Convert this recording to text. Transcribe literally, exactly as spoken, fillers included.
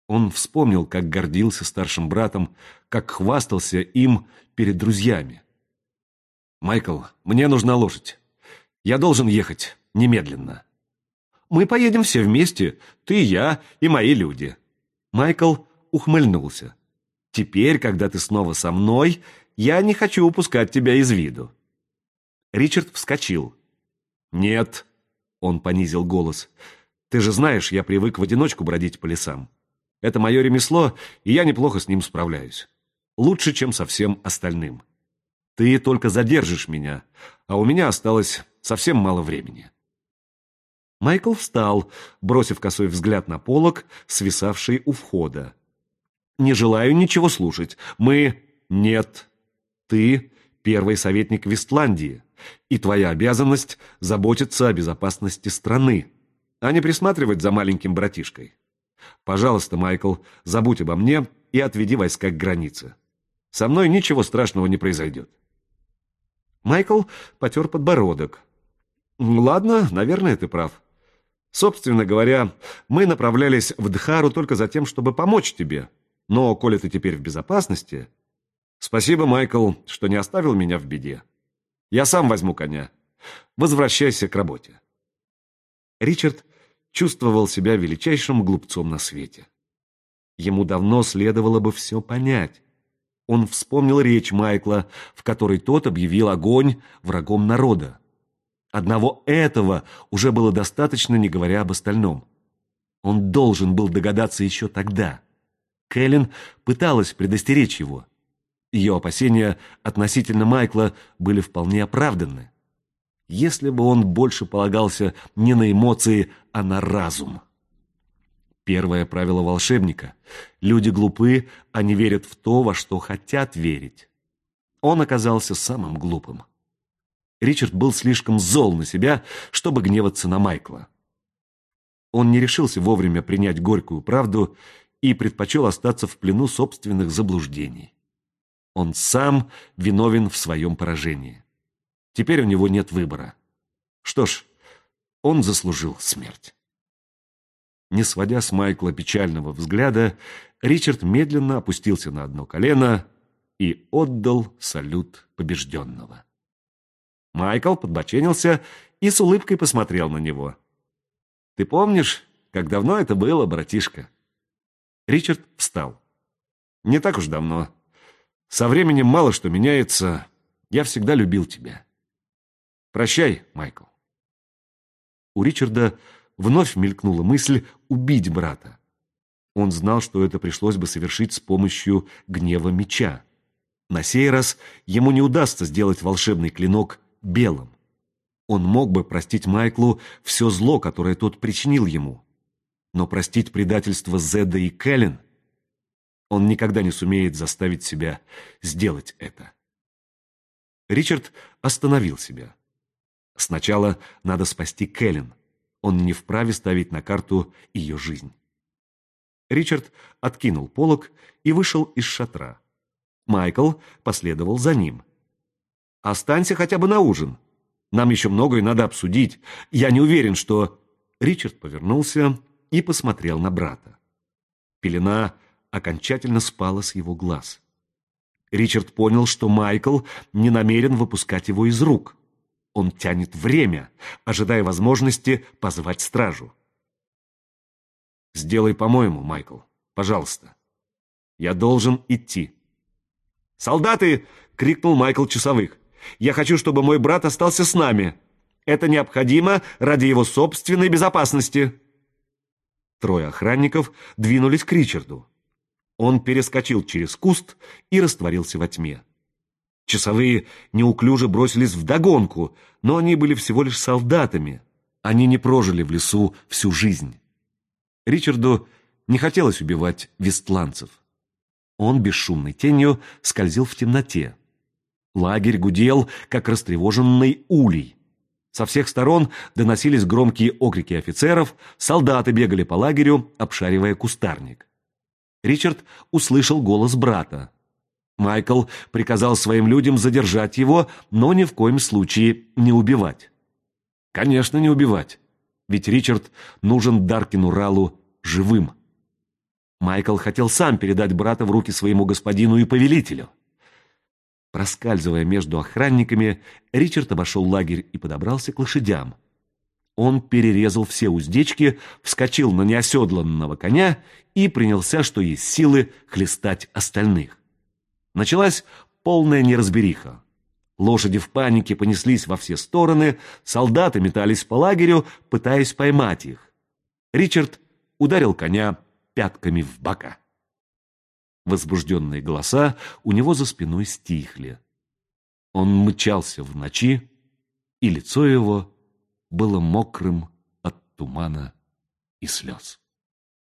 Он вспомнил, как гордился старшим братом, как хвастался им перед друзьями. «Майкл, мне нужна лошадь. Я должен ехать немедленно». «Мы поедем все вместе, ты, я и мои люди». Майкл ухмыльнулся. «Теперь, когда ты снова со мной, я не хочу упускать тебя из виду». Ричард вскочил. «Нет», — он понизил голос, — «ты же знаешь, я привык в одиночку бродить по лесам. Это мое ремесло, и я неплохо с ним справляюсь. Лучше, чем со всем остальным. Ты только задержишь меня, а у меня осталось совсем мало времени». Майкл встал, бросив косой взгляд на полог, свисавший у входа. «Не желаю ничего слушать. Мы...» «Нет. Ты первый советник Вестландии, и твоя обязанность заботиться о безопасности страны, а не присматривать за маленьким братишкой. Пожалуйста, Майкл, забудь обо мне и отведи войска к границе. Со мной ничего страшного не произойдет». Майкл потер подбородок. «Ладно, наверное, ты прав. Собственно говоря, мы направлялись в Дхару только за тем, чтобы помочь тебе. Но, коли ты теперь в безопасности... Спасибо, Майкл, что не оставил меня в беде. Я сам возьму коня. Возвращайся к работе». Ричард чувствовал себя величайшим глупцом на свете. Ему давно следовало бы все понять. Он вспомнил речь Майкла, в которой тот объявил огонь врагом народа. Одного этого уже было достаточно, не говоря об остальном. Он должен был догадаться еще тогда. Кэлен пыталась предостеречь его. Ее опасения относительно Майкла были вполне оправданы. Если бы он больше полагался не на эмоции, а на разум. Первое правило волшебника – люди глупы, они верят в то, во что хотят верить. Он оказался самым глупым. Ричард был слишком зол на себя, чтобы гневаться на Майкла. Он не решился вовремя принять горькую правду и предпочел остаться в плену собственных заблуждений. Он сам виновен в своем поражении. Теперь у него нет выбора. Что ж, он заслужил смерть. Не сводя с Майкла печального взгляда, Ричард медленно опустился на одно колено и отдал салют побежденного. Майкл подбоченился и с улыбкой посмотрел на него. «Ты помнишь, как давно это было, братишка?» Ричард встал. «Не так уж давно. Со временем мало что меняется. Я всегда любил тебя. Прощай, Майкл». У Ричарда вновь мелькнула мысль убить брата. Он знал, что это пришлось бы совершить с помощью гнева меча. На сей раз ему не удастся сделать волшебный клинок белым. Он мог бы простить Майклу все зло, которое тот причинил ему. Но простить предательство Зеда и Кэлен он никогда не сумеет заставить себя сделать это. Ричард остановил себя. Сначала надо спасти Кэлен. Он не вправе ставить на карту ее жизнь. Ричард откинул полог и вышел из шатра. Майкл последовал за ним. «Останься хотя бы на ужин. Нам еще многое надо обсудить. Я не уверен, что...» Ричард повернулся и посмотрел на брата. Пелена окончательно спала с его глаз. Ричард понял, что Майкл не намерен выпускать его из рук. Он тянет время, ожидая возможности позвать стражу. «Сделай по-моему, Майкл, пожалуйста. Я должен идти». «Солдаты!» — крикнул Майкл часовых. «Я хочу, чтобы мой брат остался с нами. Это необходимо ради его собственной безопасности». Трое охранников двинулись к Ричарду. Он перескочил через куст и растворился во тьме. Часовые неуклюже бросились вдогонку, но они были всего лишь солдатами. Они не прожили в лесу всю жизнь. Ричарду не хотелось убивать вестландцев. Он бесшумной тенью скользил в темноте. Лагерь гудел, как растревоженный улей. Со всех сторон доносились громкие окрики офицеров, солдаты бегали по лагерю, обшаривая кустарник. Ричард услышал голос брата. Майкл приказал своим людям задержать его, но ни в коем случае не убивать. Конечно, не убивать, ведь Ричард нужен Даркину Раллу живым. Майкл хотел сам передать брата в руки своему господину и повелителю. Проскальзывая между охранниками, Ричард обошел лагерь и подобрался к лошадям. Он перерезал все уздечки, вскочил на неоседланного коня и принялся, что есть силы, хлестать остальных. Началась полная неразбериха. Лошади в панике понеслись во все стороны, солдаты метались по лагерю, пытаясь поймать их. Ричард ударил коня пятками в бока. Возбужденные голоса у него за спиной стихли. Он мчался в ночи, и лицо его было мокрым от тумана и слез.